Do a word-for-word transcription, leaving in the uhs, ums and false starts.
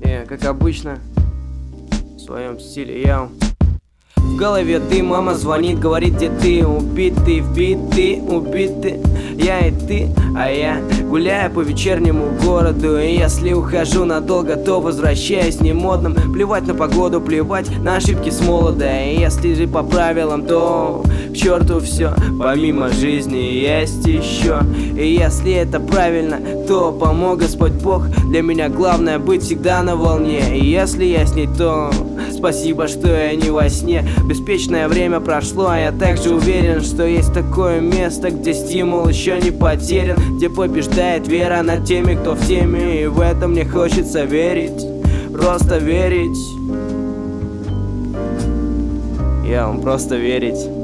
И, как обычно, в своем стиле я. В голове ты, мама звонит, говорит, где ты. Убитый, вбитый, убитый, я и ты. А я гуляю по вечернему городу. И если ухожу надолго, то возвращаюсь немодным. Плевать на погоду, плевать на ошибки с молода. И если же по правилам, то к черту все. Помимо жизни есть еще. И если это правильно, то помог Господь Бог. Для меня главное быть всегда на волне. И если я с ней, то спасибо, что я не во сне. Беспечное время прошло, а я также уверен, что есть такое место, где стимул еще не потерян, где побеждает вера над теми, кто в теме. И в это мне хочется верить, просто верить. Я вам просто верить.